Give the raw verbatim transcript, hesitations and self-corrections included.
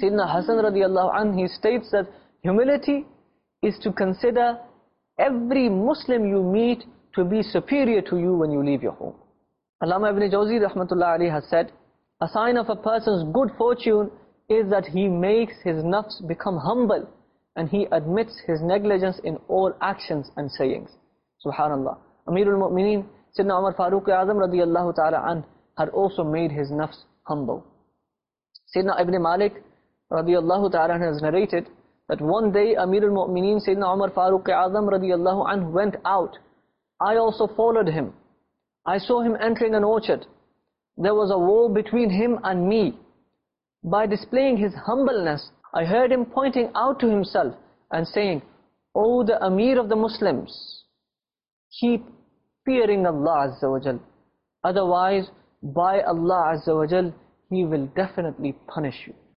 Sayyidina Hasan radiallahu anhu, he states that humility is to consider every Muslim you meet to be superior to you when you leave your home. Allama ibn Jawzi rahmatullah alayhi has said, a sign of a person's good fortune is that he makes his nafs become humble and he admits his negligence in all actions and sayings. Subhanallah. Amirul Mu'mineen, Sayyidina Umar Farooq Azam radiyallahu ta'ala an, had also made his nafs humble. Sayyidina Ibn Malik radiyallahu ta'ala has narrated that one day Amirul Mu'mineen Sayyidina Umar Farooq Azam radiyallahu anhu went out. I also followed him. I saw him entering an orchard. There was a wall between him and me. By displaying his humbleness, I heard him pointing out to himself and saying, O the Amir of the Muslims, keep fearing Allah Azza wa Jal. Otherwise, by Allah Azza wa Jal, He will definitely punish you.